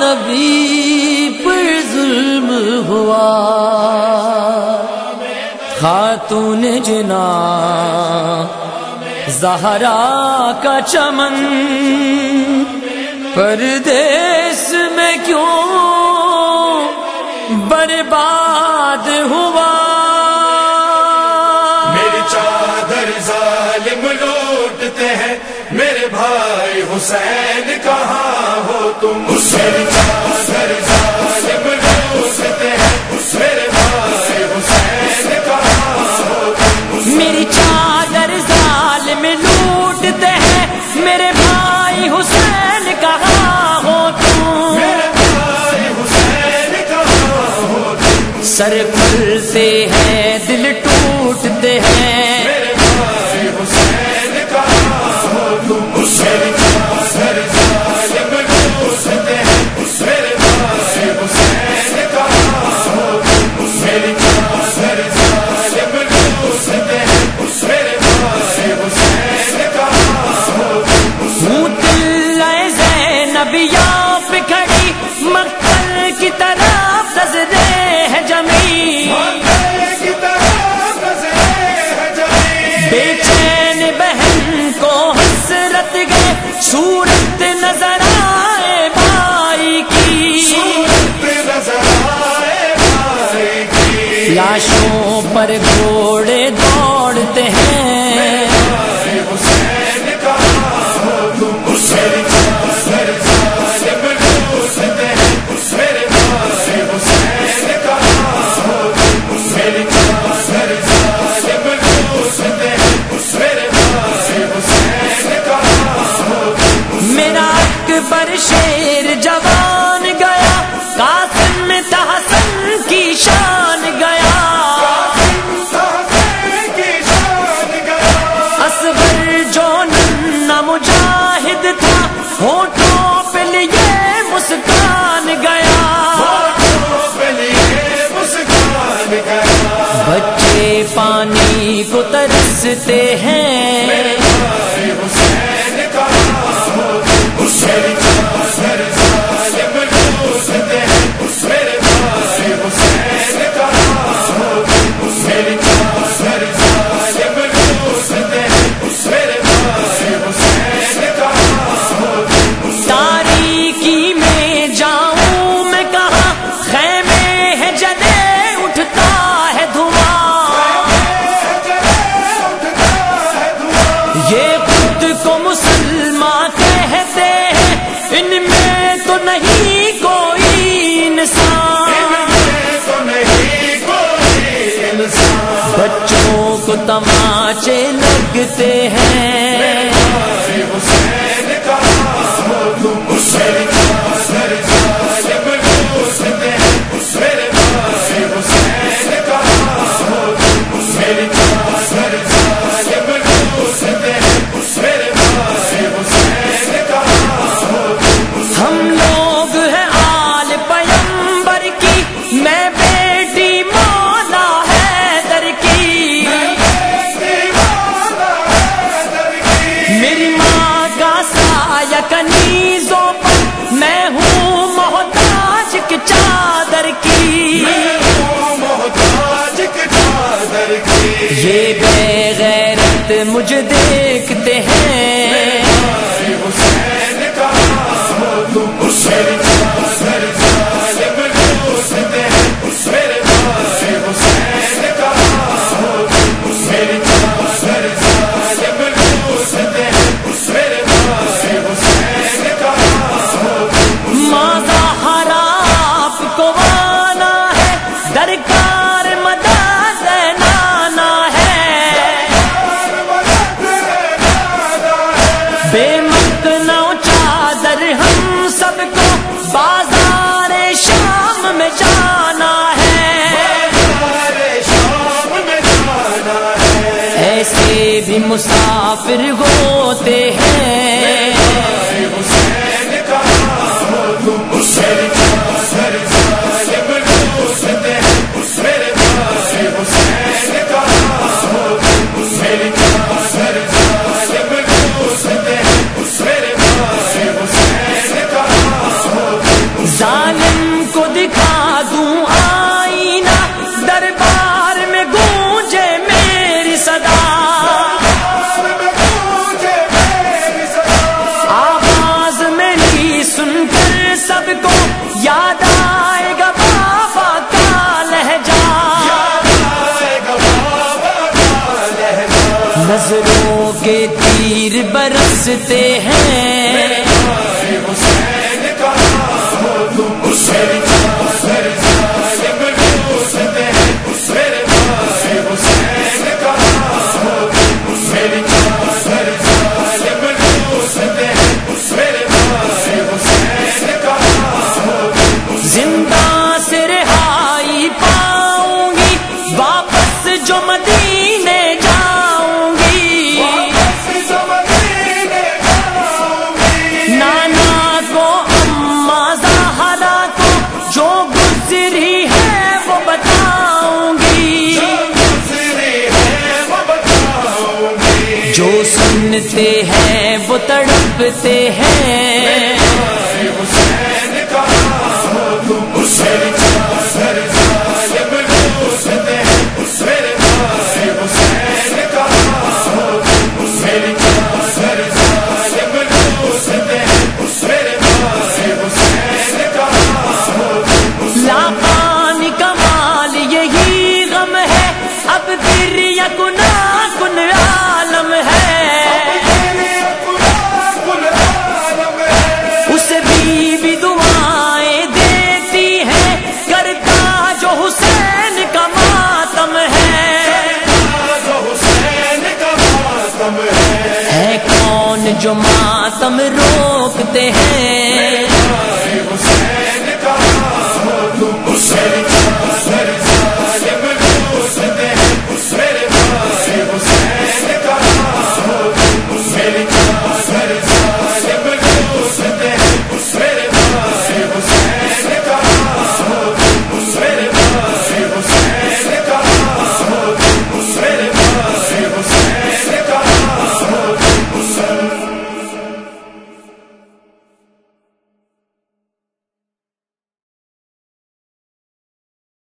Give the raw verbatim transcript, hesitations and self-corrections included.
نبی پر ظلم ہوا، خاتون جنا زہرا کا چمن پردیس میں کیوں برباد ہوا۔ میری چادر ظالم لوٹتے ہیں، میرے بھائی حسین کہاں ہو تم؟ میری چادر ظالم لوٹتے ہیں، میرے بھائی حسین کہاں ہو تم؟ میری چادر ظالم لوٹتے ہیں، میرے بھائی حسین کہاں ہو تم؟ میرے بھائی حسین کہاں ہو تم؟ سر کھلتے ہیں دل ٹوٹتے ہیں، میرے بھائی حسین کہاں ہو تم؟ میری چادر ظالم لوٹتے ہیں، میرے بھائی حسین کہاں ہو تم؟ میری چادر ظالم لوٹتے ہیں، میرے بھائی حسین کہاں ہو تم؟ ہوں دل زینبیا پہ کھڑی مقتل کی طرف نظریں ہے جمی، بے چین بہن کو حسرت گئے صورت نظر آئے بھائی کی، لاشوں پر گھوڑے دوڑتے ہیں، حسین کہاں ہو تم؟ میری چادر ظالم لوٹتے ہیں، میرے بھائی حسین کہاں ہو تم؟ میری چادر ظالم لوٹتے ہیں، میرے بھائی حسین کہاں ہو تم؟ میرا اکبر شیر جوان گیا، قاسم میں تحسن کی شان گیا، اصغر جو ننھا مجاہد تھا ہونٹوں پہ لیے مسکان گیا، بچے پانی کو ترستے ہیں، حسین کہاں ہو تم؟ میری چادر ظالم لوٹتے ہیں، میرے بھائی حسین کہاں ہو تم؟ میری چادر ظالم لوٹتے ہیں، میرے بھائی حسین کہاں ہو تم؟ تاریکی میں جاؤں میں کہاں، خیمے ہے جلے اٹھتا ہے دھواں، یہ خود کو مسلمان کہتے ہیں، ان میں تو نہیں کوئی انسان، بچوں کو تماچے لگتے ہیں، حسین کہاں ہو تم؟ میری چادر ظالم لوٹتے ہیں، میرے بھائی حسین کہاں ہو تم؟ میری چادر ظالم لوٹتے ہیں، میرے بھائی حسین کہاں ہو تم؟ ہم لوگ ہیں آل پیغمبر کی، میں بیٹی مولا حیدر کی، تڑپتے ہیں، حسین کہاں ہو تم؟ میری چادر ظالم لوٹتے ہیں، میرے بھائی حسین کہاں ہو تم؟ میری چادر ظالم لوٹتے ہیں، میرے بھائی حسین کہاں ہو تم؟ زندہ سے رہائی پاؤں گی، واپس جو مدینے جاؤں گی، واپس جو مدینے جاؤں گی، نانا کو اماں زہرا کو جو گزری ہے وہ بتاؤں گی، جو گزری ہے وہ بتاؤں گی، جو سنتے ہیں وہ تڑپتے ہیں، بھائی حسین کہاں ہو تم؟ میری چادر ظالم لوٹتے ہیں، میرے بھائی حسین کہاں ہو تم؟ میری چادر ظالم لوٹتے ہیں، میرے بھائی حسین کہاں ہو تم؟ لاپان کمال یہی غم ہے، اب پھر یکنا کن عالم ہے، اسے بیوی دعائیں دیتی ہے، کرتا جو حسین کا ماتم ہے، جو حسین کا ماتم ہے، ہے کون جو ماتم روکتے ہیں،